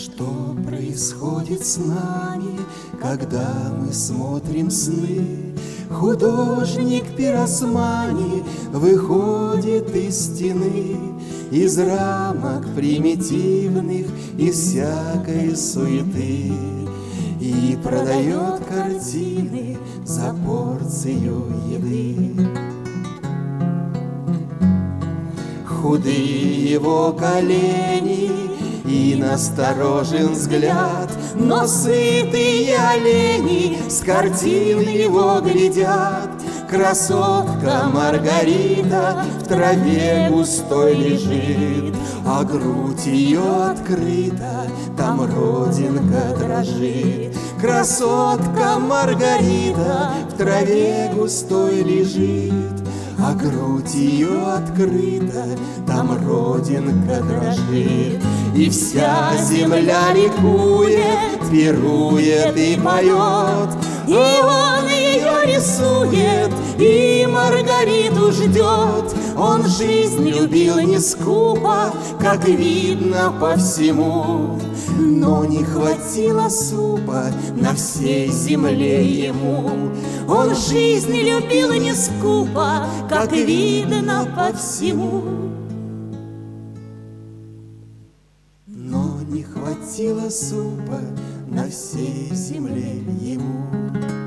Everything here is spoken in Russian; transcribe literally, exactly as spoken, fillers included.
Что происходит с нами, когда мы смотрим сны? Художник пиросмани выходит из стены, из рамок примитивных, из всякой суеты, и продает картины за порцию еды. Худые его колени и насторожен взгляд, но сытые олени с картин его глядят. Красотка Маргарита в траве густой лежит, а грудь ее открыта, там родинка дрожит. Красотка Маргарита в траве густой лежит, а грудь ее открыта, там родинка дрожит. И вся земля ликует, пирует и поет, и он ее рисует, и Маргариту ждет. Он жизнь любил не скупо, как видно по всему, но не хватило супа на всей земле ему. Он жизнь любил не скупо, как видно по всему, но не хватило супа на всей земле ему.